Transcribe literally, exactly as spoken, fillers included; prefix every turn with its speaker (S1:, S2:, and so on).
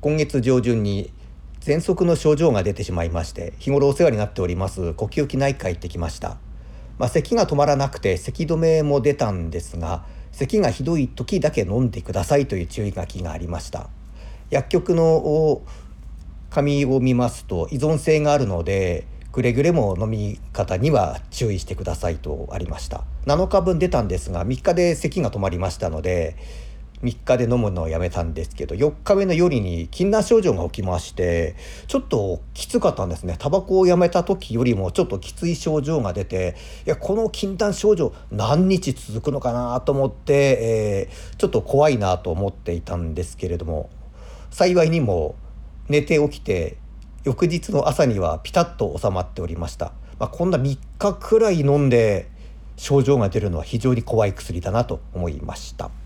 S1: 今月上旬に喘息の症状が出てしまいまして、日頃お世話になっております呼吸器内科へ行ってきました。まあ、咳が止まらなくて咳止めも出たんですが、咳がひどい時だけ飲んでくださいという注意書きがありました。薬局の紙を見ますと依存性があるので、くれぐれも飲み方には注意してくださいとありました。なのかぶん出たんですが、みっかで咳が止まりましたのでみっかで飲むのをやめたんですけど、よっかめの夜に禁断症状が起きまして、ちょっときつかったんですね。タバコをやめた時よりもちょっときつい症状が出て、いやこの禁断症状何日続くのかなと思って、えー、ちょっと怖いなと思っていたんですけれども、幸いにも寝て起きて翌日の朝にはピタッと収まっておりました。まあ、こんなみっかくらい飲んで症状が出るのは非常に怖い薬だなと思いました。